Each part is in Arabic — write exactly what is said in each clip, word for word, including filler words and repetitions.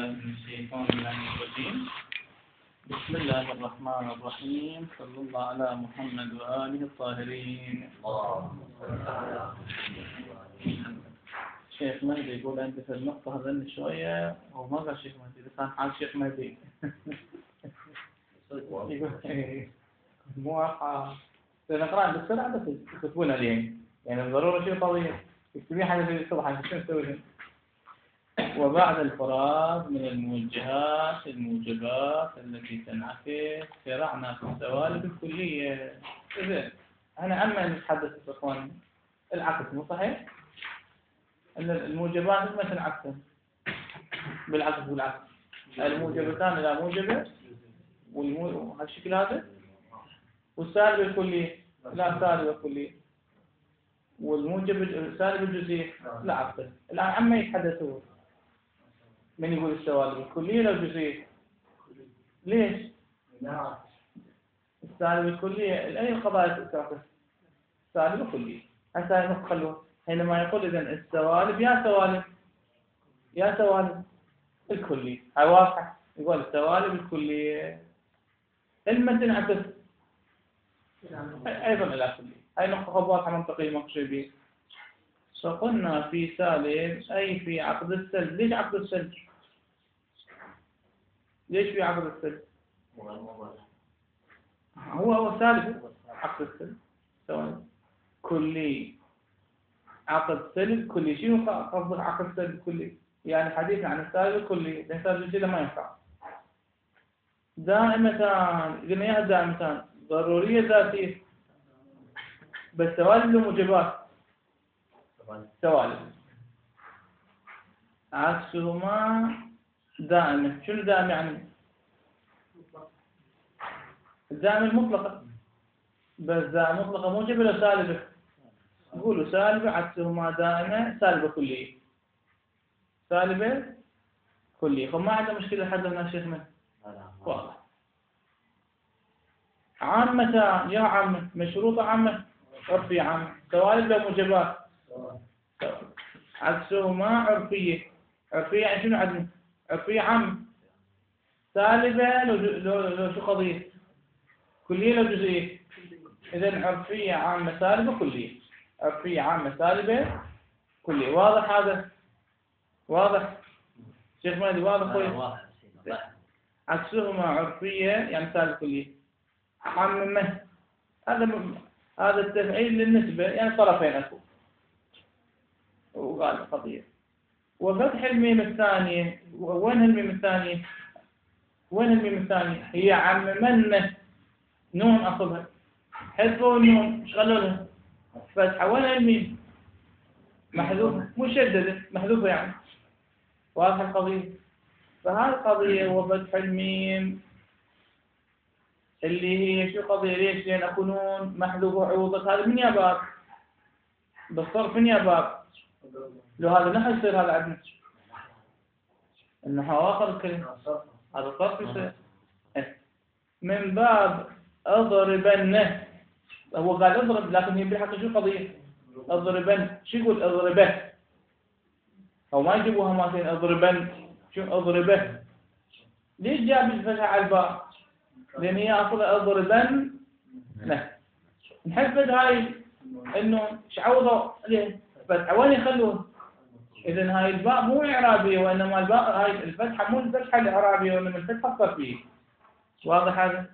بالله من الشيطان الرجيم. بسم الله الرحمن الرحيم. صلى الله على محمد وآله الطاهرين. شيخ مهدي يقول أنت في النقطة هذني شوية هو ما قال شيخ مهدي بس أنا حال شيخ مهدي يقول مو واقعة سنقرأ بالسرعة بس يكتبون عليه يعني ضرورة شيء طويل يكتبين حاجة في الصبح شو نسوي. وبعد الفراغ من الموجهات الموجبات التي تنعكس شرعنا في السوالف الكلية. إذن أنا عما نتحدث يا إخواني العكس مو صحيح؟ أن الموجبات ما تنعكس بالعكس بالعكس الموجبتان لا موجبة والمو هالشكل هذا والسالب الكلي لا سالب الكلي والموجب سالب الجزئي لا عكس. الآن عما يتحدثون من يقول السوالب الكلية لو جزئية؟ ليش؟ السالب الكلية أي القضايا تعكس؟ سالب الكلية. هسه نخلوه حينما يقول إذن السوالب يا سوالب يا سوالب الكلية هاي واضحة. يقول السوالب الكلية لما تنعكس أيضا إلى كلية. هاي نقطة واضحة منطقية مقصودية. فقلنا في سالب أي في عقد السلب. ليش عقد السلب؟ ليش في عقد السلب؟ هو هو سالب عقد السلب سوالب كلي عقد سلب كلي. شنو قصدك عقد سلب كلي؟ يعني حديثنا عن السالب الكلي السالب الجزئي ما ينفع. دائمتان قلنا اياها دائمتان ضرورية ذاتية بس سوالب وموجبات سوالب عكسهما دائمة. شنو دائم يعني؟ الدائمة المطلقة بس دائمة مطلقة موجبة ولا سالبة؟ نقولوا سالبة عكسهما دائمة سالبة كلية سالبة كلية. فما عنده مشكلة حد من شيخنا واضح. عامة يا عامة مشروطة عامة عرفية عامة سوالب لو موجبات عكسهما عرفية. عرفية يعني شنو عندنا؟ عرفية عامة سالبة لو, لو, لو شو قضية؟ كلية لو جزئية؟ إذن عرفية عامة سالبة كلية. عرفية عامة سالبة كلية. واضح هذا؟ واضح؟ شيخ مهدي واضح خوي؟ عكسهما عرفية يعني سالبة كلية. عامة هذا م... هذا التفعيل للنسبة يعني طرفين أكو وقال القضية. وفتح الميم الثانية وين الميم الثانية؟ وين الميم الثانية؟ هي عممن نون أصلها حذفوا النون ايش قالوا لها؟ فتحة. وين الميم؟ محذوفة مشددة محذوفة يعني. واضح القضية؟ فهذه القضية هو فتح الميم اللي هي شو قضية ليش؟ لأن أكو نون محذوفة عوضة. هذا من يا باب؟ بالصرف من يا باب؟ لو هذا نحو يصير هذا عندنا النحو آخر الكلمة هذا صرف يصير من باب اضربن. هو قال اضرب لكن هي بالحق شو قضية؟ اضربن. شو يقول اضربه؟ أو ما يجيبوها مالتين اضربن شو اضربه؟ ليش جاب الفتحة على الباء؟ لأن هي أصلا اضربن نه نحفظ هاي إنه شعوضوا ليه فتحة وين يخلوه؟ إذن هاي الباء مو إعرابية وإنما الباء هاي الفتحة مو الفتحة الإعرابية وإنما الفتحة الصرفية. واضح هذا؟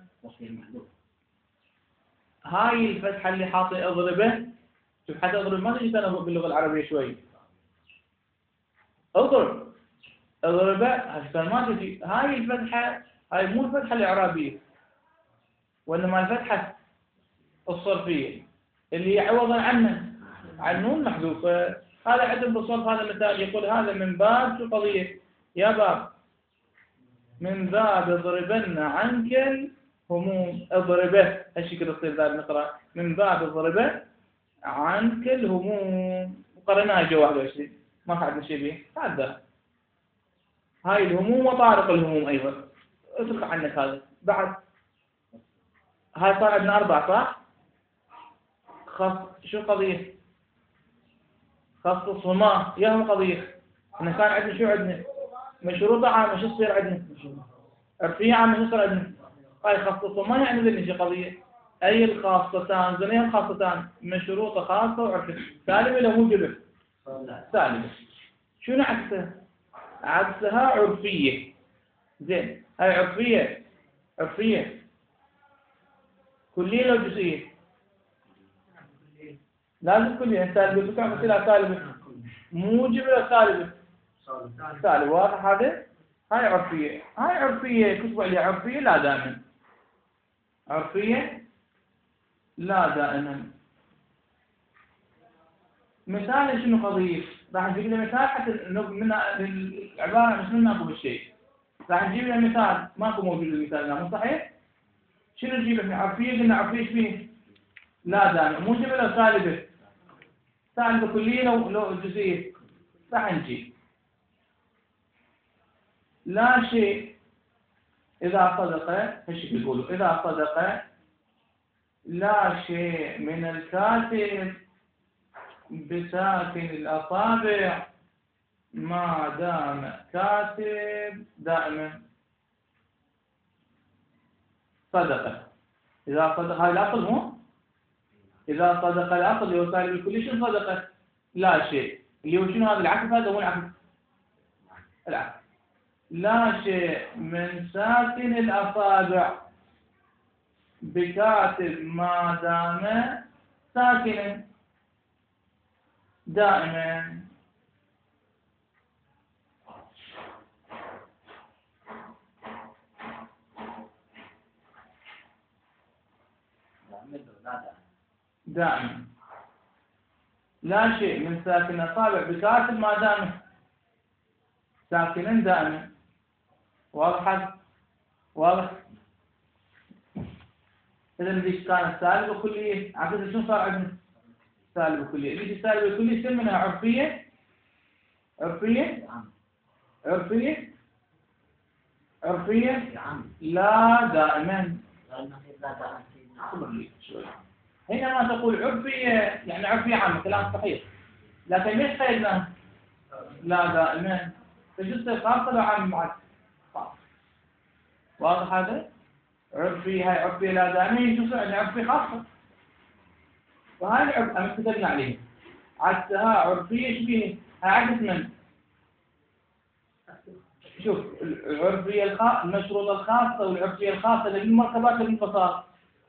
هاي الفتحة اللي حاطة اضربه شوف حتى اضرب ما تجي تنظر باللغة العربية شوي. اضرب اضربه هسه ما تجي. هاي الفتحة هاي مو الفتحة الإعرابية وإنما الفتحة الصرفية اللي هي عوضا عنه عن نون محذوفة. هذا عندهم بالصرف هذا مثال يقول هذا من باب شو قضية يا باب؟ من باب اضربن عنك الهموم. اضربه هالشكل يصير ذا نقرأ من باب اضربه عنك الهموم. وقرناها جو واحد وعشرين ما عندنا شيء به هذا. هاي الهموم وطارق الهموم أيضا اترك عنك هذا. بعد هاي صار عندنا أربعة صح؟ خص شو قضية؟ خصصهما يا هم قضية. إن كان عندنا شو عندنا؟ مشروطة عامة، شو تصير عندنا؟ عرفية عامة شو تصير عندنا؟ هاي خاصة ما يعني ذي شي قضية. أي الخاصتان زين الخاصتان مشروطة خاصة وعرفية. سالبة لو موجبة؟ سالبة. شنو عكسها؟ عكسها عرفية. زين هاي عرفية عرفية كلية لو جزئية؟ لازم كلية. سالبة بكم مثلها سالبة موجبة لو سالبة؟ سالبة. واضح هذا؟ هاي عرفية. هاي عرفية كتبوا عليها عرفية لا دائما. عرفية لا دائما. مثال شنو قضية؟ راح نجيب لنا مثال حتى من العبارة مش من ماكو بالشيء. راح نجيب لنا مثال ماكو موجود المثال لا مو صحيح؟ شنو نجيب لنا عرفية؟ قلنا عرفية ايش فيه؟ لا دائما. موجبة لو سالبة؟ سالبة كلية لو لو جزئية؟ راح نجيب لا شيء إذا صدق. ايش بيقولوا؟ إذا صدق لا شيء من الكاتب بساكن الأصابع ما دام كاتب دائما. صدق. إذا صدق هاي الأصل مو؟ إذا صدق الأصل اللي هو سالب الكلي شنو صدق؟ لا شيء اللي هو شنو هذا العكس. هذا هو العكس. العكس لا شيء من ساكن الأصابع بكاتب ما دام ساكنا دائما. دائما لا شيء من ساكن الأصابع بكاتب ما دام ساكنا دائما. واضح؟ واضح؟ إذا ليش كانت سالبة كلية؟ عقد شنو صار عندنا؟ سالبة كلية. ليش سالبة كلية؟ يصير منها عرفية؟ عرفية؟ عرفية؟ عرفية؟ لا دائما. حينما تقول عرفية يعني عرفية عامة كلام صحيح. لكن ليش قيدنا؟ لا دائما. فجزء خاصة لو عام معك. واضح هذا؟ عرفي هاي عرفية لا دائما يجوز يعني عرفية خاصة. وهاي العرف أنا كتبنا عليه. عكسها عرفية شبيه. هاي عكس من؟ شوف العرفية الخاصة المشروطة الخاصة والعرفية الخاصة للمركبات للبساط.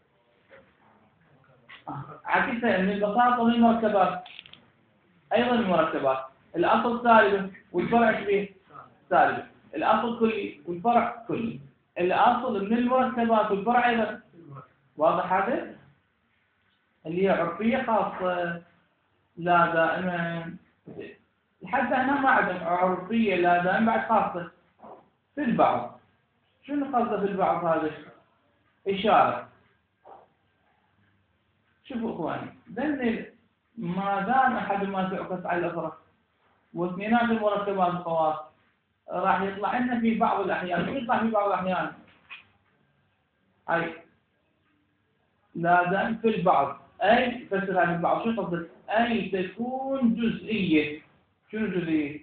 عكسها من البساطة للمركبات. أيضا المركبات الأصل سالب والفرع شبيه سالب. الأصل كلي والفرع كلي. الأصل من المركبات والفرع أيضا. واضح هذا؟ اللي هي عرفية خاصة لا دائما. لحد هنا ما عندنا عرفية لا دائما بعد خاصة في البعض. شنو قصده في البعض هذا؟ إشارة. شوفوا إخواني ذني ما دام أحد ما تعكس على الأخرى واثنينات المركبات الخواص راح يطلع لنا في بعض الأحيان. شو يطلع في بعض الأحيان؟ أي لا دائما في البعض. أي فسر عن البعض شو قصدك؟ أي تكون جزئية. شنو جزئية؟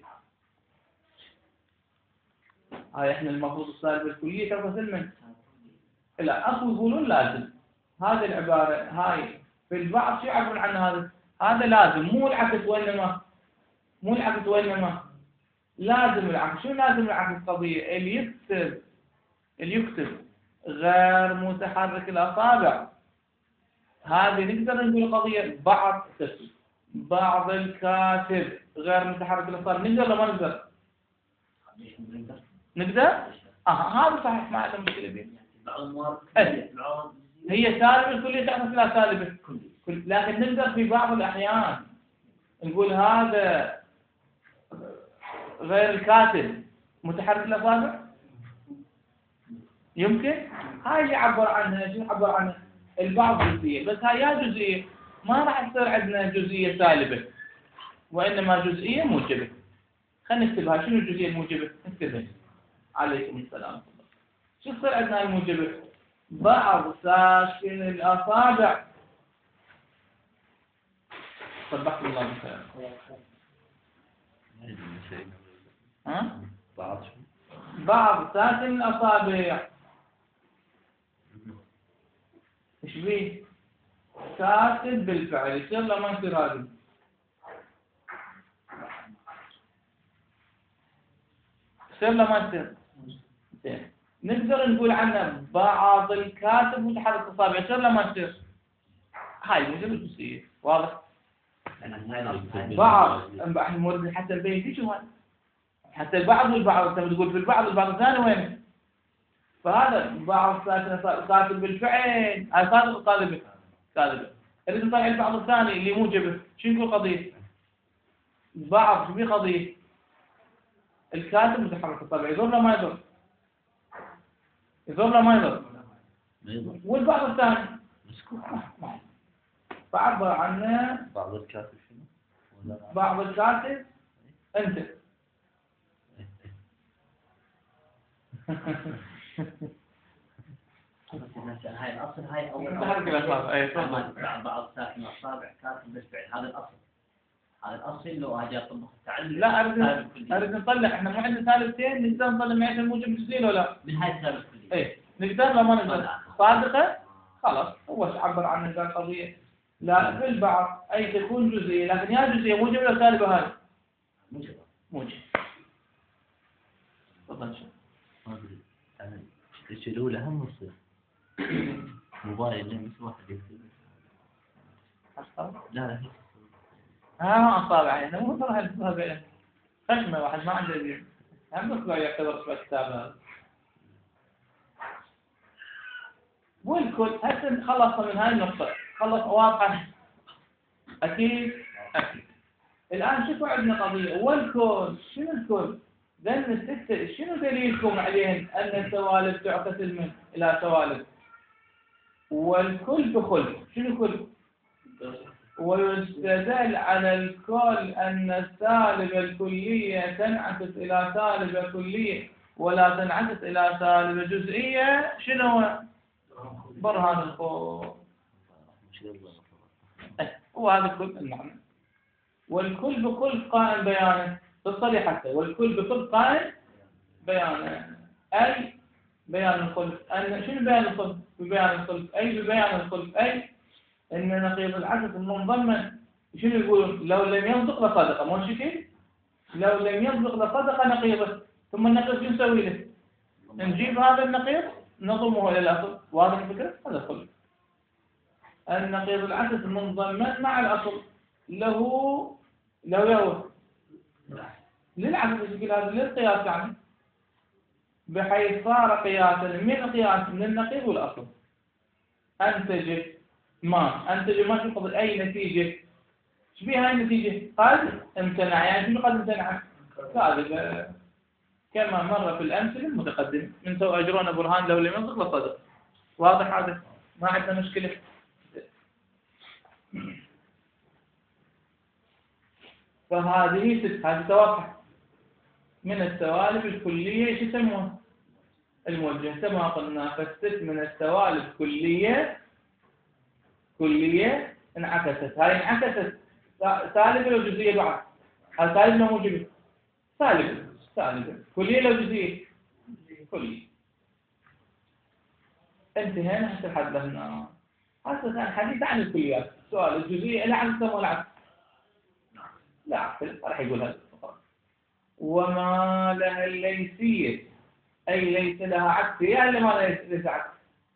هاي إحنا المفروض السالبة الكلية ترى من؟ لا أخو يقولون لازم. هذه العبارة هاي في البعض شو يعبرون عن هذا؟ هذا لازم مو العكس وإنما مو العكس وإنما لازم العكس. شو لازم العكس؟ قضية اللي يكتب اللي يكتب غير متحرك الأصابع هذه نقدر نقول قضية بعض كتب بعض الكاتب غير متحرك الأصابع. نقدر ولا ما نقدر؟ نقدر؟ آه هذا صحيح ما عندنا مشكلة به. هي سالبة الكلية تعرف لا سالبة لكن نقدر في بعض الأحيان نقول هذا غير الكاتب متحرك الأصابع. يمكن هاي اللي عبر عنها. شو عبر عنها؟ البعض جزئية. بس هاي يا جزئية ما راح تصير عندنا جزئية سالبة وإنما جزئية موجبة. خلينا نكتبها. شنو الجزئية الموجبة؟ نكتبها. عليكم السلام. شو تصير عندنا الموجبة؟ بعض ساكن الأصابع. صبحت الله بالخير. ها؟ بعض بعض ساكن الأصابع. إيش بيه؟ ساكن بالفعل، يصير له ما يصير هذه؟ يصير له ما يصير؟ زين. نقدر نقول عنه بعض الكاتب متحرك الأصابع، يصير له ما يصير؟ هاي موجب الجزئية، واضح؟ بعض احنا نورد حتى البيت ايش هو؟ حتى البعض والبعض، انت بتقول في البعض والبعض الثاني وين؟ فهذا بعض ساكن كاتب بالفعل، هاي صادق طالب كاذب. اللي نطلع البعض الثاني اللي موجبه، شنو يقول قضية؟ بعض شو قضية؟ الكاتب متحرك الطبع، يضر ولا ما يضر؟ يضر ولا ما يضر؟ والبعض الثاني مسكوت. فعبر عنه بعض الكاتب شنو؟ بعض الكاتب انت. هاي الأصل، هاي أول تحرك الأصابع. أي بعض ساكن الأصابع كاتب بالفعل، هذا الأصل. هذا الأصل لو أجي أطبق التعلم. لا أريد أريد نطلع، إحنا مو عندنا ثالثتين، نقدر نطلع معيشة الموجب الجزئي ولا لا؟ من هاي السبب الكلي. إيه نقدر ولا ما نقدر؟ صادقة خلاص هو عبر عن قال قضية. لا بالبعض أي تكون جزئية، لكن يا جزئية موجب ولا سالبة هاي؟ موجب. موجب. تفضل شو؟ ما أدري أنا إيش الأولى هم نصير موبايل لمس واحد يكتب. لا لا ها أصابع يعني مو صراحة الأصابع خشمة واحد ما عنده دين. هم أصبع يعتبر أصبع كتابة. والكل هسه خلصنا من هاي النقطة، خلص واضحة أكيد أكيد. الآن شوفوا عندنا قضية والكل، شنو الكل؟ ذن الستة شنو دليلكم عليهم أن السوالف تعكس من إلى سوالف؟ والكل بكل، شنو كل؟ ويستدل على الكل أن السالبة الكلية تنعكس إلى سالبة كلية ولا تنعكس إلى سالبة جزئية. شنو برهان الخوف؟ وهذا كل المعنى. والكل بكل قائم بيانه بالصريح حتى، والكل بكل قائم بيانه أي بيان الخلف. أن شنو بيان الخلف؟ ببيان الخلف أي ببيان الخلف أي إن نقيض العكس المنضمن شنو يقول؟ لو لم ينطق لصدق، مو شكل؟ لو لم ينطق لصدق نقيضه، ثم النقيض شو نسوي له؟ نجيب هذا النقيض نضمه إلى الأصل. واضح الفكرة؟ هذا الخلف. النقيض العكس المنضمن مع الأصل له له يوم للعكس الشكل هذا للقياس يعني، بحيث صار قياسا من القياس من النقيض والأصل. أنتج ما أنتج ما تقبل أي نتيجة. إيش بيها هاي النتيجة؟ قد امتنع، يعني شنو قد امتنع؟ كاذب كما مر في الأمثلة المتقدمة من سوء أجرون برهان لو لم ينطق لصدق. واضح هذا؟ ما عندنا مشكلة. فهذه ست، هذه واضحة من السوالف الكلية. ايش يسمونها؟ الموجه. كما قلنا فالست من السوالف كلية كلية انعكست. هاي انعكست سالبة لو جزئية بعد؟ هل سالبة لو موجبة؟ سالبة سالبة. كلية لو جزئية؟ كلية. انتهينا حتى الحد لهنا. هذا كان حديث عن الكليات. سؤال الجزئية إلى عكس ولا عكس؟ لا عكس، راح يقول هذا فقط. وما لها الليسية أي ليس لها عكس. يا اللي ما ليس عكس،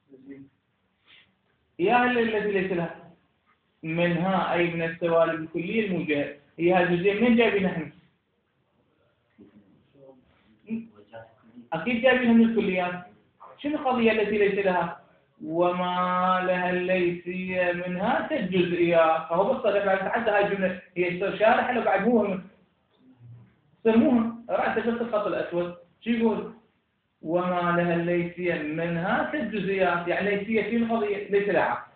يا اللي التي ليس لها منها أي من السوالف الكلية الموجهة. هي هذه الجزئية من جايبين نحن؟ أكيد جايبينها من الكليات. شنو القضية التي ليس لها؟ وما لها الليسية منها كالجزئيات. فهو بس حتى هاي الجملة هي شارح لو بعد مو سموها رأس بس الخط الأسود. شو يقول؟ وما لها الليسية منها كالجزئيات، يعني ليسية في القضية ليس لها عكس.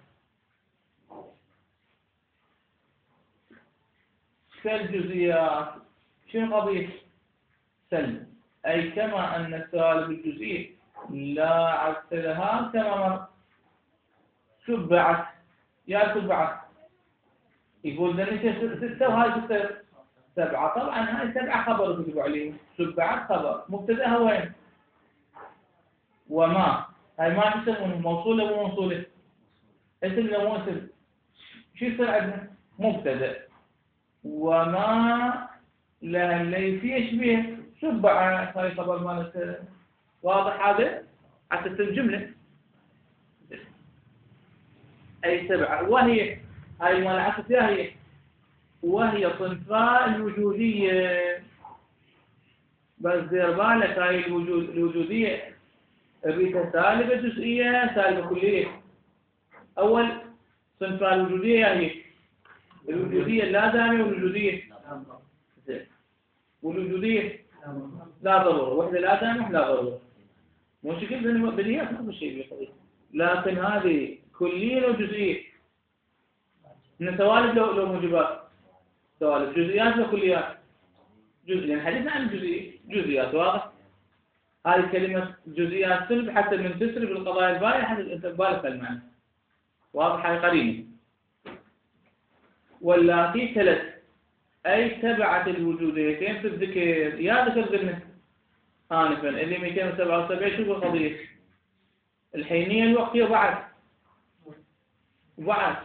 كالجزئيات شنو قضية؟ سلب، أي كما أن السوالف الجزئية لا عكس لها كما مر. شبعت يا شبعت، يقول ذني ستة وهاي ستة سبعة. طبعا هاي سبعة خبر كتبوا عليه، سبعة خبر، مبتدأها وين؟ وما. هاي ما يسمونه موصولة مو موصولة؟ اسم لو مو اسم؟ شو يصير عندنا؟ مبتدأ. وما لها الليثي يشبه سبعة، هاي خبر مالته. واضح هذا؟ حتى الجملة. أي سبعة، وهي هاي مال عكس هي، وهي صنفاء الوجودية. بس دير بالك هاي الوجود الوجودية الريتة سالبة جزئية سالبة كلية. أول صنفاء الوجودية هي الوجودية اللازمة والوجودية والوجودية لا ضرورة، وحدة لازمة وحدة لا ضرورة. مو شكل بديهيات نفس الشيء بالقضية، لكن هذه كلية وجزئية. من سوالف لو لو موجبات، سوالف جزئيات وكليات. جزء لأن حديثنا عن الجزئية جزئيات واضح. هذه كلمة جزئيات سلب حتى من تسرب القضايا الباقية حتى أنت تبالغ المعنى. واضح هاي قرينة. واللاتي ثلاث أي تبعت الوجوديتين في الذكر. يا ذكر ذنك آنفا اللي مئتين وسبعة وسبعين شو القضية؟ الحينية الوقتية وبعد وبعد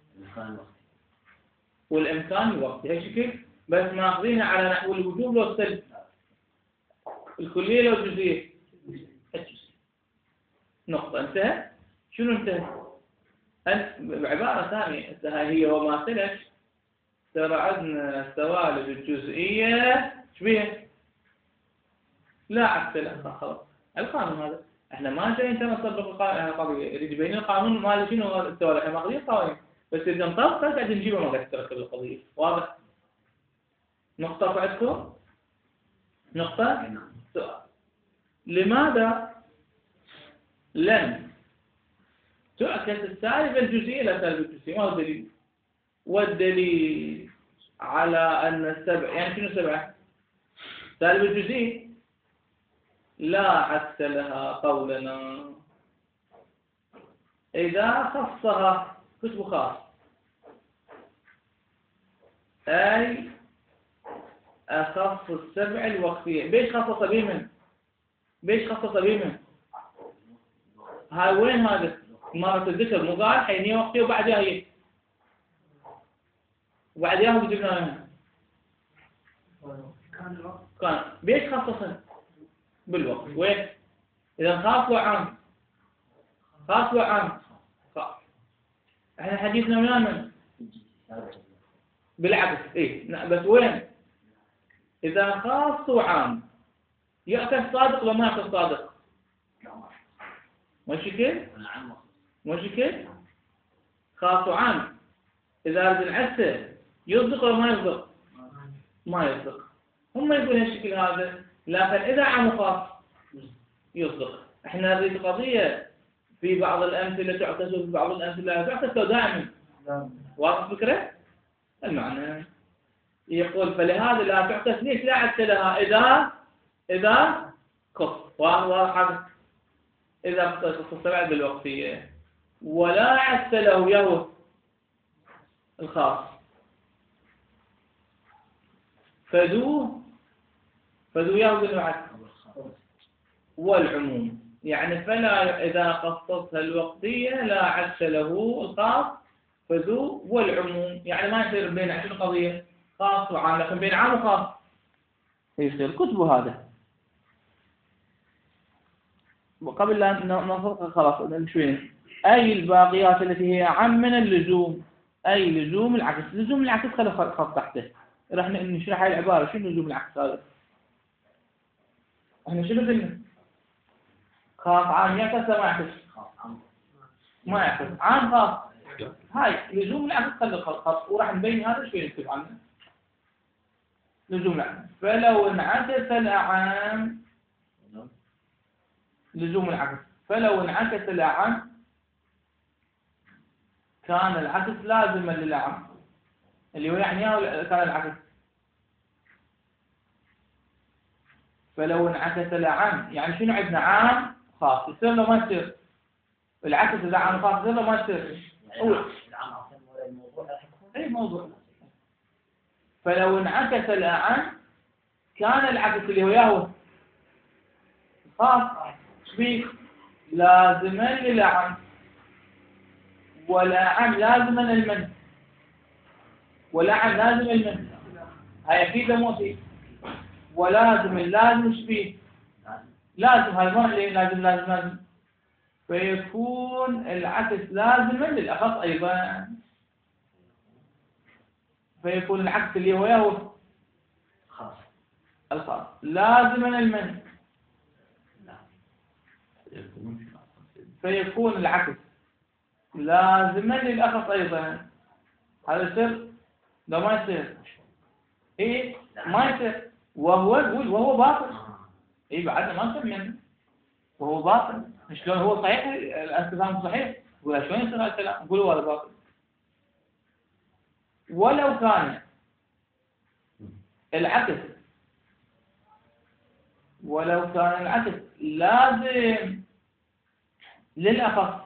والإمكان الوقتي. هاي شكل بس ماخذينها على نحو الوجوب والسلب، الكلية لو الجزئية. نقطة. انتهى. شنو انتهى؟ أنت بعبارة ثانية هاي هي وما سلك. ترى عندنا السوالف الجزئية شبيه؟ لا عكس لها خلاص. القانون هذا احنا ما جايين ترى نطبق القضية، يريد يبين القانون مال شنو السوالف. احنا ماخذين قوانين بس إذا نطبقها قاعد نجيبها ما قاعد تركب القضية. واضح؟ نقطة عندكم؟ نقطة؟ سؤال. لماذا لم تعكس السالبة الجزئية إلى سالبة الجزئية؟ ما هو الدليل؟ والدليل على أن السبع يعني شنو سبعة؟ سالبة الجزئية لا عكس لها قولنا إذا خصها كتب خاص أي أخص السبع الوقتية. بيش خصص بيمن؟ بيش خصص بيمن؟ هاي وين هذا؟ مرة الذكر مو قال حينية وقتية وبعدها هي وبعدها هو جبنا منها كان بيش خصصا بالوقت وين؟ إذا خاص وعام خاص وعام خاص. احنا حديثنا ويا من؟ بالعكس ايه بس وين؟ إذا خاص وعام يأتي الصادق وما يأتي الصادق. ماشي كيف؟ ماشي كيف؟ خاص وعام إذا أريد نعسه يصدق ولا ما يصدق؟ ما يصدق. هم يقولون الشكل هذا، لكن إذا عام وخاص يصدق. احنا نريد قضية في بعض الأمثلة تعكس وفي بعض الأمثلة لا تعكس دائما. واضح الفكرة؟ المعنى يقول فلهذا لا تعكس. ليش لا عكس لها؟ إذا إذا خص. واضح هذا؟ إذا خص السبع بالوقتية ولا عكس له يهو الخاص. فذو فذو يهو بالعكس والعموم يعني فلا إذا خصصها الوقتية لا عكس له الخاص فذو والعموم يعني ما يصير بين عشر قضية خاص وعام، لكن بين عام وخاص يصير كتب هذا. وقبل لا نفرق خلاص شوي. أي الباقيات التي هي عام من اللزوم أي لزوم العكس. لزوم العكس خلي خط تحته راح نشرح هاي العبارة. شنو لزوم العكس هذا؟ احنا شنو قلنا؟ خاص عام يعكس ما يعكس؟ ما يعكس. عام خاص. هاي لزوم العكس خلي خط وراح نبين هذا شوي نكتب عنه. لزوم العكس فلو انعكس الأعام لزوم العكس فلو انعكس الأعام كان العكس لازما للأعم اللي هو يعني كان العكس. فلو انعكس الأعم يعني شنو عندنا؟ عام خاص يصير له ما يصير العكس. إذا عام خاص يصير له ما يصير. العام أصلا ولا الموضوع. أي موضوع فلو انعكس الأعم كان العكس اللي هو ياهو خاص شبيه لازما للأعم، والأعم لازما المن، والأعم لازم المن، هاي أكيد مو فيه، ولازم اللازم شبيه لازم، هاي مرة ليه لازم لازم لازم، فيكون العكس لازما للأخص أيضا، فيكون العكس اللي هو ياهو خاص الخاص لازما المن، فيكون العكس لازما للأخص أيضا. هذا يصير؟ لا ما يصير. إيه ما يصير، وهو يقول وهو باطل. إيه بعدنا ما سمعنا وهو باطل. شلون هو صحيح الاستفهام صحيح؟ ولا شلون يصير هذا الكلام؟ نقول هذا باطل. ولو كان العكس ولو كان العكس لازم للأخص،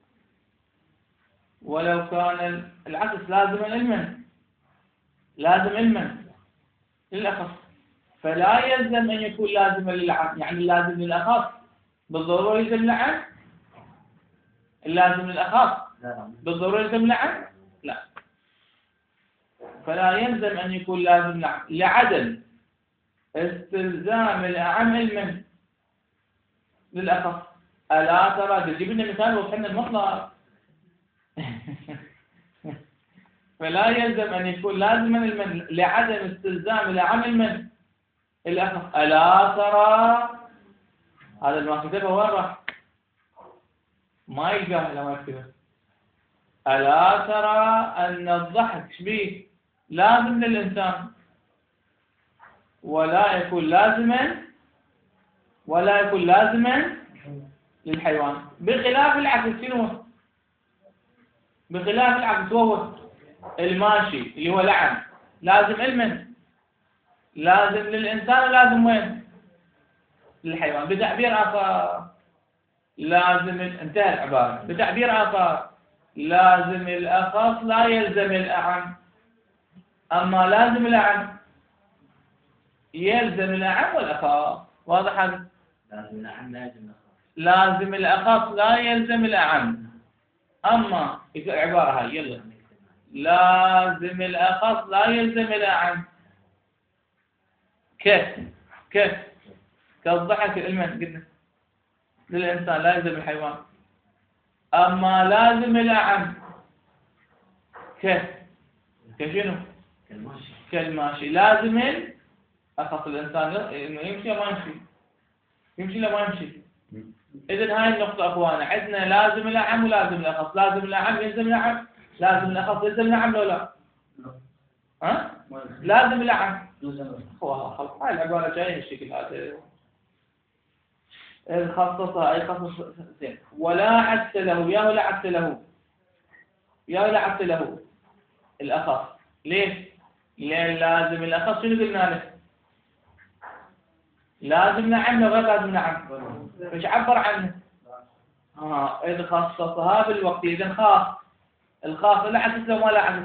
ولو كان العكس لازم المن، لازم المن للأخص، فلا يلزم أن يكون لازما للعام، يعني اللازم للأخص بالضرورة يلزم لعم، اللازم للأخص بالضرورة يلزم لعم، لا، فلا يلزم أن يكون لازم لعم لعدم استلزام الأعم المن للأخص. ألا ترى تجيب لنا مثال وحنا المطلق فلا يلزم أن يكون لازما المن لعدم استلزام الأعم المن للأخص. ألا ترى هذا ما كتبه وين راح؟ ما يلقاه لما يكتبه. ألا ترى أن الضحك شبيه لازم للإنسان ولا يكون لازما ولا يكون لازما للحيوان، بخلاف العكس. شنو؟ بخلاف العكس وهو الماشي اللي هو لعن لازم علما، لازم للإنسان ولازم وين؟ للحيوان. بتعبير آخر لازم، انتهى العبارة. بتعبير آخر لازم الأخص لا يلزم الأعم، أما لازم الأعم يلزم الأعم والأخص. واضح هذا؟ لازم الأعم لا يلزم الأخص، لازم الأخص لا يلزم الأعم، أما العبارة هاي يلا لازم الأخص لا يلزم الأعم. كيف كيف كالضحك المن قلنا للإنسان لا يلزم الحيوان، أما لازم الأعم كيف كشنو؟ كالماشي كالماشي لازم أخص الإنسان إنه يمشي ما يمشي، يمشي لا ما يمشي. إذن هاي النقطة أخوانا، عندنا لازم الأعم ولازم الأخص. لازم الأعم يلزم الأعم، لازم الأخص يلزم الأعم لو لا؟ ها؟ لازم الأعم. خلاص هاي العبارة جاية بالشكل هذا. الخصصة أي خصص زين. ولا عكس له، يا ولا عكس له، يا ولا عكس له الأخص. ليش؟ لأن لازم الأخص شنو قلنا له؟ لازم نعم وغير لازم نعم. مش عبر عنه. ها إذا خصصها بالوقت إذا خاص. الخاص لا عكس له ولا عكس.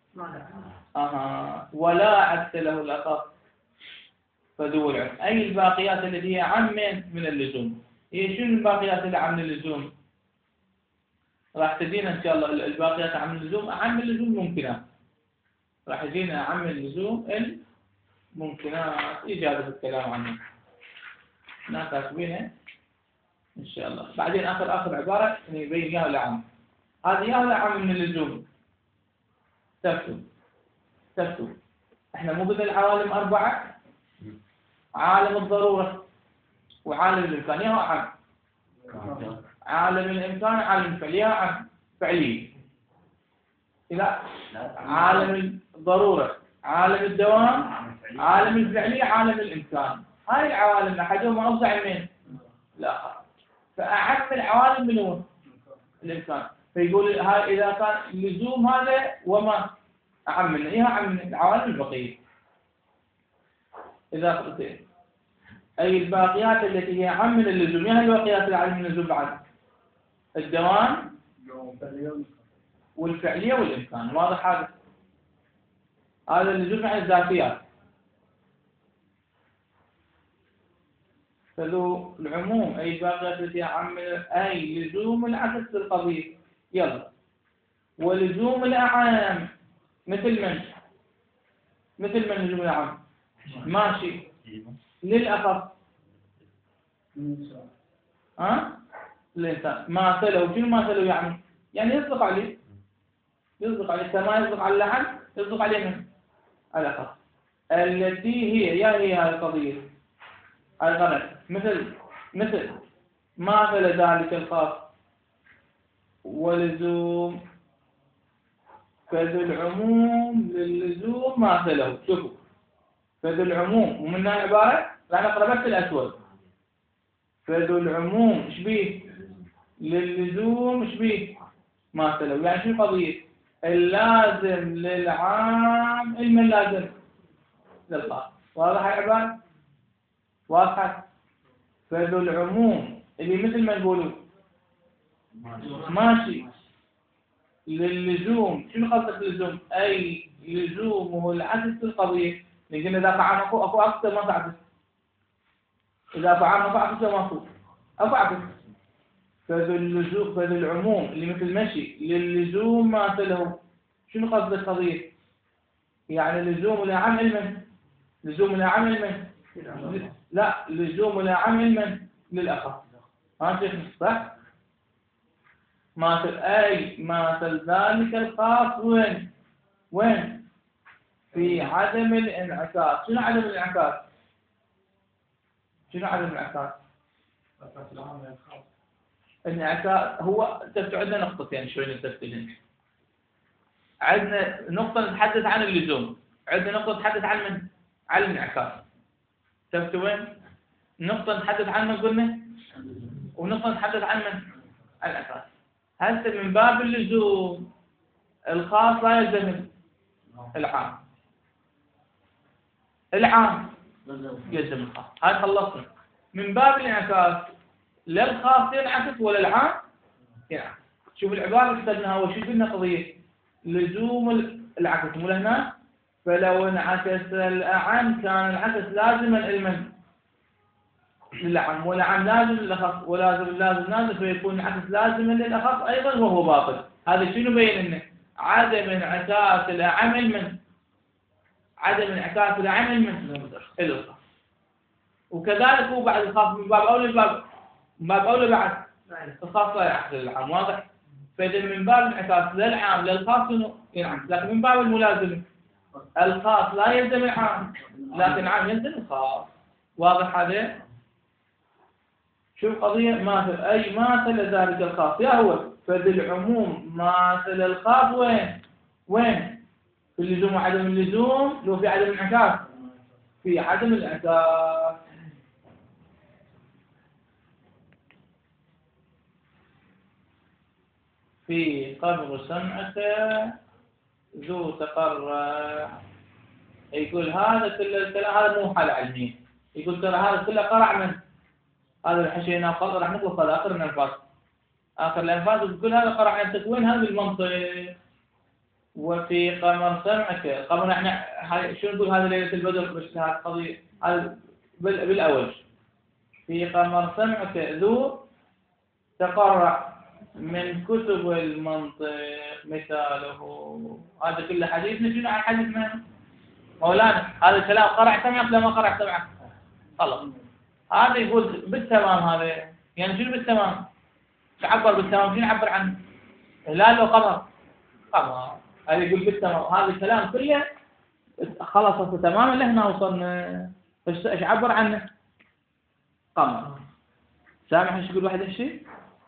آه ولا عكس له الأخص فدول عم. أي الباقيات التي هي عم من اللزوم. هي شنو الباقيات اللي عم من اللزوم؟ راح تجينا إن شاء الله الباقيات عم من اللزوم. عم اللزوم ممكنات. راح يجينا عم اللزوم الممكنات إجابة الكلام عنه. هنا كاتبينها إن شاء الله. بعدين آخر آخر عبارة يبين يا ولا عم. هذه يا ولا عم من اللزوم. تفتوا تفتوا. إحنا مو قلنا العوالم أربعة؟ عالم الضرورة وعالم الإمكان يا عم. عالم الإمكان عالم الفعل يا عم فعلي. لا عالم الضرورة عالم الدوام عالم الفعلية عالم الإمكان. هاي العوالم أحدهم أوسع من الآخر، فأعم العوالم من هو الإمكان. فيقول هاي إذا كان اللزوم هذا وما أعم منه، إيه أعم من العوالم البقية. إذا قلت أي الباقيات التي هي أعم من اللزوم، هي الباقيات اللي أعم من اللزوم بعد الدوام والفعلية والإمكان. واضح هذا؟ هذا اللزوم يعني الذاتيات. فذو العموم أي باقية التي يعمل أي لزوم العكس للقضية. يلا، ولزوم الأعام مثل من؟ مثل من لزوم الأعام؟ ماشي للأخف. ها؟ الإنسان ماثله. شنو ماثله يعني؟ يعني يصدق عليه، يصدق عليه كما يصدق على اللعن، يصدق عليه من؟ الأخف. التي هي يا هي هذه القضية الغلط. مثل مثل ماثل ذلك الخاص ولزوم فذو العموم للزوم ماثله. شوفوا فذو العموم ومنها عبارة راح نقرأ بس الأسود. فذو العموم ايش بيه؟ للزوم ايش بيه؟ ماثله. يعني شو القضية؟ اللازم للعام علم اللازم للخاص. واضح العبارة؟ واضحة. فذو العموم اللي مثل ما يقولوا ماشي للزوم. شنو قصدك للزوم؟ أي لزومه العكس القضية. لكن إذا فعل أكو أكو عكس ما تعكس. إذا فعل ما تعكس ما أكو أكو عكس. فذو اللزوم فذو العموم اللي مثل مشي للزوم ماثله. شنو قصد القضية؟ يعني لزوم الأعم علما. لزوم الأعم علما. لا، لزوم الأعم علما للأخف. ها شيخ صح؟ ماثل أي ماثل ذلك الخاص وين؟ وين؟ في عدم الانعكاس. شنو عدم الانعكاس؟ شنو عدم الانعكاس؟ الانعكاس هو تفتح عندنا نقطتين شوي نتفتلين. عندنا نقطة نتحدث عن اللزوم، عندنا نقطة نتحدث عن من؟ عن الانعكاس. شفتوا وين؟ نقطة نتحدث عن من قلنا؟ ونقطة نتحدث عن من؟ عن الانعكاس. هسه من باب اللزوم الخاص لا يلزم العام، العام يلزم الخاص. هاي خلصنا. من باب الانعكاس لا الخاص ينعكس ولا العام ينعكس. شوف العبارة اللي كتبناها وشو قلنا قضية لزوم العكس مو هنا. فلو انعكس الأعم كان العكس لازما علما للأعم، والأعم لازم للأخص، ولازم لازم لازم فيكون العكس لازما للأخص أيضا وهو باطل. هذا شنو بين لنا؟ عدم انعكاس الأعم علما. عدم انعكاس الأعم علما الأخص. وكذلك هو بعد الخاص من باب أولى باب من باب أولى بعد الخاص لا يعكس العام. واضح؟ فإذا من باب الانعكاس للعام للخاص ينعكس، لكن من باب الملازمة الخاص لا يلزم العام لكن العام يلزم الخاص. واضح هذا؟ شو القضية؟ ماثل أي ماثل ذلك الخاص يا هو فذي العموم ماثل الخاص وين؟ وين؟ في اللزوم وعدم اللزوم. لو في عدم الانعكاس في عدم الانعكاس. في قبر سمعك ذو تقرع. يقول هذا كل الكلام هذا مو حالة علمية. يقول ترى هذا كله قرع من هذا الحشينا قرع. راح نخلص على آخر الأنفاس. آخر الأنفاس يقول هذا قرع عن تكوين هذا بالمنطق. وفي قمر سمعك قمر احنا شو نقول هذا ليلة البدر مش هذه القضية هذا بالأول. في قمر سمعك ذو تقرع من كتب المنطق مثاله. هذا كله حديثنا شنو عن حديثنا مولانا؟ هذا الكلام قرع سمعك لما قرع سمعك خلاص. هذا يقول بالتمام. هذا يعني شنو بالتمام؟ تعبر بالتمام. شنو يعبر عنه؟ هلال لو قمر قمر. هذا يقول بالتمام. هذا الكلام كله خلص تماما لهنا وصلنا. ايش عبر عنه؟ قمر. سامح ايش يقول واحد الشيء؟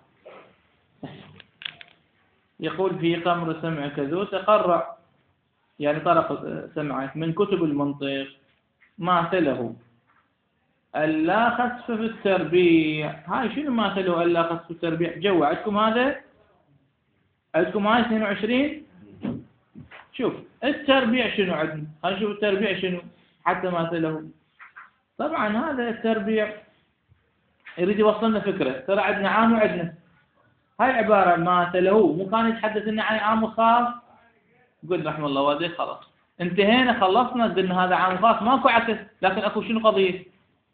يقول في قمر سمعك ذو تقرع يعني طرق سمعك من كتب المنطق ماثله ألا خسف في التربيع. هاي شنو ماثله ألا خسف في التربيع؟ جو عندكم هذا؟ عندكم هاي اثنين وعشرين. شوف التربيع شنو عندنا؟ هاي شوف التربيع شنو حتى ماثله. طبعا هذا التربيع يريد يوصلنا فكرة. ترى عندنا عام وعندنا هاي عبارة ماثله. مو كان يتحدث لنا عن عام وخاص؟ قل رحمه الله والديك خلاص انتهينا خلصنا، قلنا هذا عام خاص ماكو عكس، لكن اكو شنو قضية؟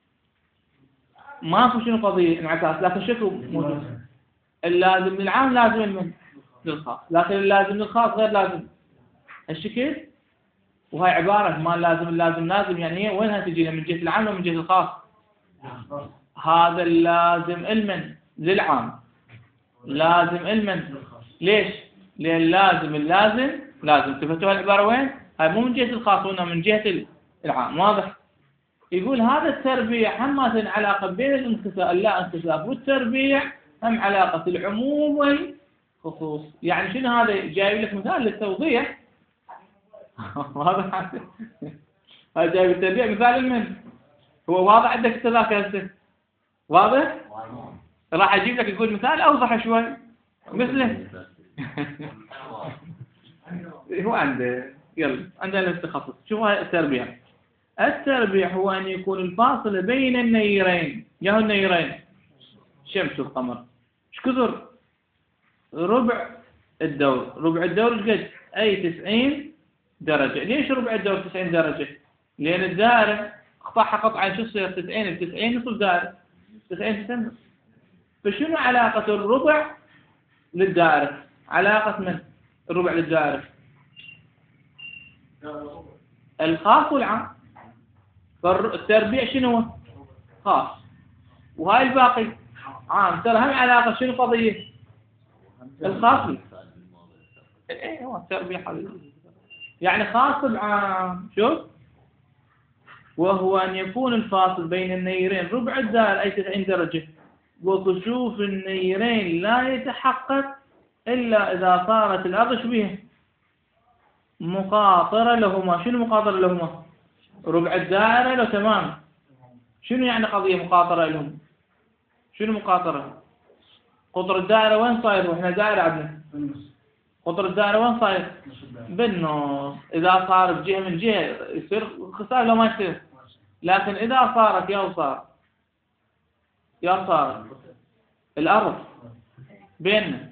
ماكو شنو قضية انعكاس، لكن شكو موجود؟ اللازم للعام لازم من للخاص، لكن اللازم للخاص غير لازم الشكل. وهي عبارة ما لازم اللازم لازم، يعني هي وينها تجينا؟ من جهة العام ومن جهة الخاص؟ هذا اللازم المن للعام لازم المن. ليش؟ لأن لازم اللازم لازم. تفتوا العبارة وين؟ هاي مو من جهة الخاص، هنا من جهة العام. واضح؟ يقول هذا التربيع هم علاقة بين الانكسار اللا انكسار والتربيع، هم علاقة العموم والخصوص. يعني شنو هذا؟ جايب لك مثال للتوضيح. واضح؟ هذا جايب التربيع مثال المن. هو واضح عندك التذاكر هسه؟ واضح؟ راح اجيب لك يقول مثال اوضح شوي مثله. هو عنده يلا عندنا التخصص. شوف هاي التربيع. التربيع هو أن يكون الفاصل بين النيرين. ياهو النيرين شمس والقمر ايش كثر؟ ربع الدور. ربع الدور ايش قد؟ أي تسعين درجة. ليش ربع الدور تسعين درجة؟ لأن الدائرة قطعها قطعة شو تصير؟ تسعين ب تسعين نصف دائرة. تسعين تسعين. فشنو علاقة الربع للدائرة؟ علاقة من الربع للدائرة؟ الخاص والعام. فالتربيع شنو؟ خاص، وهاي الباقي عام. ترى هم علاقة شنو قضية؟ الخاص. ايه هو التربيع حبيبي يعني خاص بعام. شوف، وهو أن يكون الفاصل بين النيرين ربع الدائرة أي تسعين درجة، وكشوف النيرين لا يتحقق إلا إذا صارت الأرض شبيه مقاطرة لهما. شنو مقاطرة لهما؟ ربع الدائرة لو تمام. شنو يعني قضية مقاطرة لهم؟ شنو مقاطرة؟ قطر الدائرة وين صاير؟ وإحنا دائرة عندنا قطر الدائرة وين صاير؟ بالنص. إذا صار بجهة من جهة يصير خسارة لو ما يصير، لكن إذا صارت يا صار يا صار الأرض بيننا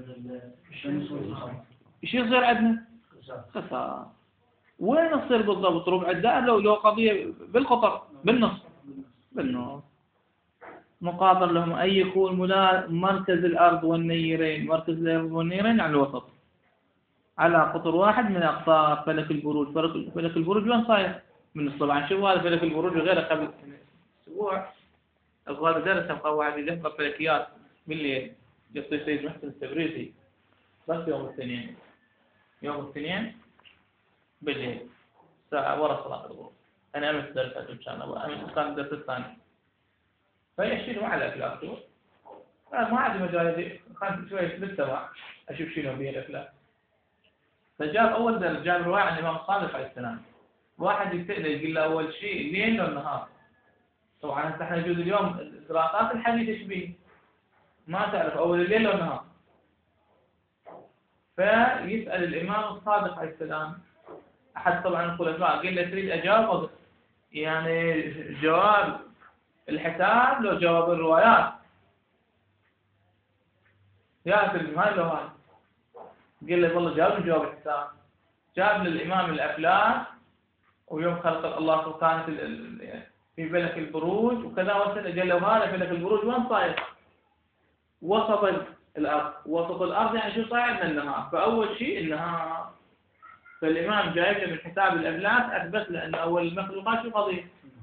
إيش يصير عندنا؟ خسارة. وين يصير بالضبط؟ ربع الدائرة لو لو قضية بالقطر بالنص بالنص. مقاطر لهم أن يكون مركز الأرض والنيرين مركز الأرض والنيرين على الوسط على قطر واحد من أقطار فلك البروج. فلك البروج وين صاير؟ من طبعا شوف هذا فلك البروج وغيره. قبل أسبوع أبغى درس أبغى واحد يحضر فلكيات بالليل يصير سيد محسن التبريزي بس يوم الاثنين يوم الاثنين بالليل ساعة ورا صلاة الظهر. أنا أمس درست إن شاء الله، أمس كان الدرس الثاني. فيشيلوا على الأفلاك دول. أنا ما عندي مجال خلت شوية بالسماع أشوف شنو بيه الأفلاك. فجاب أول درس جاب رواية عن الإمام الصادق عليه السلام. واحد يسأله يقول له أول شيء الليل والنهار. طبعا هسه احنا يجوز اليوم الدراسات الحديثة إيش بيه؟ ما تعرف أول الليل والنهار. فيسأل الإمام الصادق عليه السلام أحد طبعا الخلفاء قال له تريد أجاوب يعني جواب الحساب لو جواب الروايات يا في هاي لو هاي. قال له والله جاوب جواب الحساب. جاب للإمام الأفلاك ويوم خلق الله كانت في فلك البروج وكذا وسنة. قال له هذا فلك البروج وين صاير؟ وسط الأرض. وسط الأرض يعني شو صاير؟ من النهار. فأول شيء النهار. فالإمام جايب له من حساب الأفلاك أثبت له أن أول المخلوقات شو قضية؟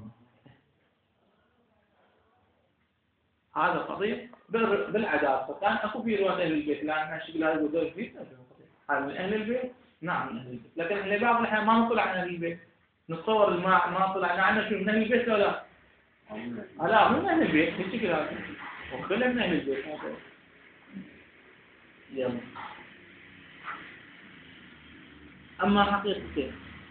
هذا قضية بالعذاب. فكان أكو في رواية أهل البيت لأن هالشكل هذا يقول البيت هذا من أهل البيت. نعم من أهل البيت. لكن إحنا بعض الأحيان ما نطلع عن أهل البيت. نتصور الماء ما طلعنا عنه شو من أهل البيت ولا لا؟ لا من أهل البيت هالشكل هذا وخلى من أهل البيت. يلا. أما حقيقة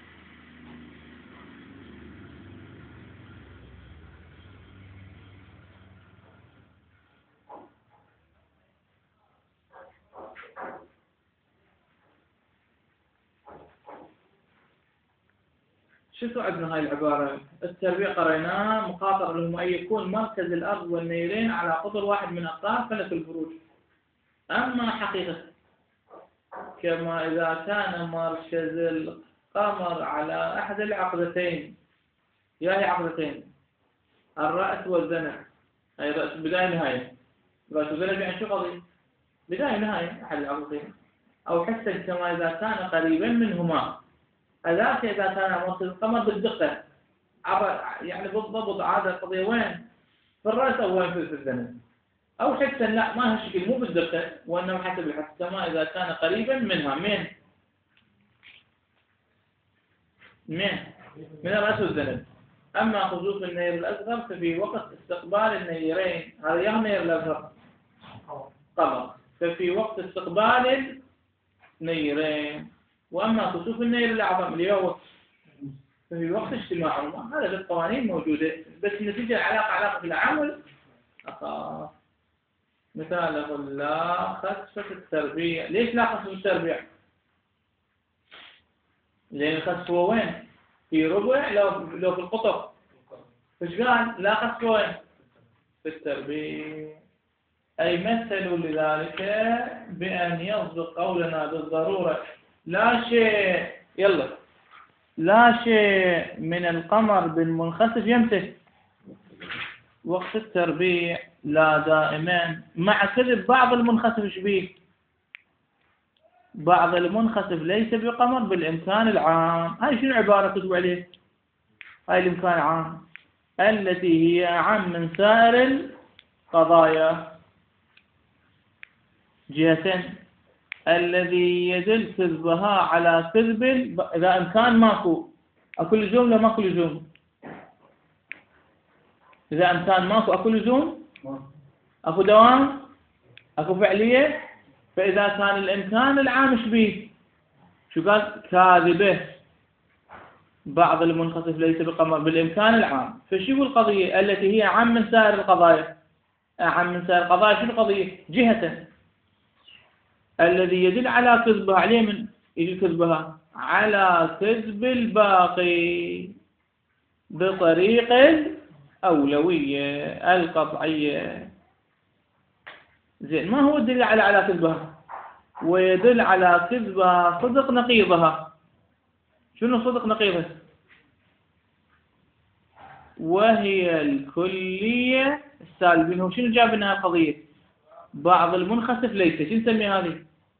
شوفوا عندنا هاي العبارة. التربيع قريناه مقاطر لهم أن يكون مركز الأرض والنيرين على قطر واحد من أقطار فلك البروج. أما حقيقة كما إذا كان مركز قمر على أحد العقدتين، يا هي عقدتين الرأس والذنب، هاي رأس بداية نهاية، رأس والذنب يعني شو قضية؟ بداية نهاية أحد العقدتين، أو حتى كما إذا كان قريبا منهما، هذاك إذا كان موصل القمر بالدقة يعني بالضبط عادة القضية وين؟ في الرأس أو وين في الذنب، أو حتى لا ما هالشكل مو بالدقة وإنما حسب الحس كما إذا كان قريبا منها من من من الرأس والذنب. أما خسوف النير الأصغر ففي وقت استقبال النيرين، هذا يا النير الأصغر قمر، ففي وقت استقبال النيرين. وأما خسوف النير الأعظم اللي هو ففي وقت اجتماعهما، هذا بالقوانين موجودة، بس النتيجة العلاقة علاقة العامل أخاف. مثاله لا خسفة التربيع. ليش لا خسفة التربيع؟ لأن الخسف هو وين؟ في ربع لو لو في القطر. فش قال؟ لا خسف وين؟ في التربيع. أي مثلوا لذلك بأن يصدق قولنا بالضرورة لا شيء يلا لا شيء من القمر بالمنخسف يمسك وقت التربيع، لا دائما، مع كذب بعض المنخسف شبيه؟ بعض المنخسف ليس بقمر بالإمكان العام. هاي شنو عبارة تكتب عليه؟ هاي الإمكان العام التي هي أعم من سائر القضايا. جهة الذي يدل كذبها على كذب إذا إمكان ماكو، أكو لزوم لا ماكو لزوم؟ إذا إمكان ماكو أكو لزوم؟ أكو دوام؟ أكو فعلية؟ فإذا كان الإمكان العام شبيه؟ شو قال؟ كاذبة. بعض المنخسف ليس بقمر بالإمكان العام، فشو القضية التي هي أعم من سائر القضايا؟ أعم من سائر القضايا شو القضية؟ جهة الذي يدل على كذبها، عليه من يدل كذبها على كذب الباقي بطريق الأولوية القطعية. زين، ما هو الدليل على على كذبها؟ ويدل على كذبها صدق نقيضها. شنو صدق نقيضها؟ وهي الكلية السالبين. هو شنو جاب لنا القضية؟ بعض المنخسف ليس، شو نسمي هذه؟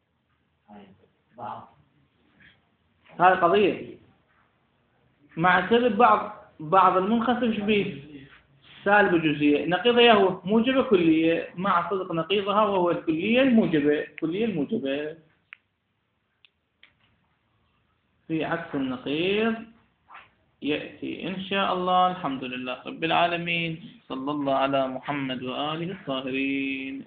بعض. هذه القضية مع كذب بعض بعض المنخسف شبيه؟ سالب جزئية. نقيضها هو موجبة كلية مع صدق نقيضها وهو الكلية الموجبة. الكلية الموجبة في عكس النقيض يأتي إن شاء الله. الحمد لله رب العالمين، صلى الله على محمد وآله الطاهرين.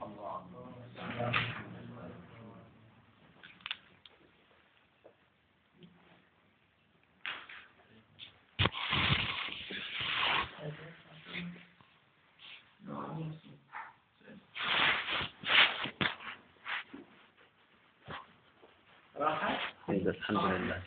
الحمد لله.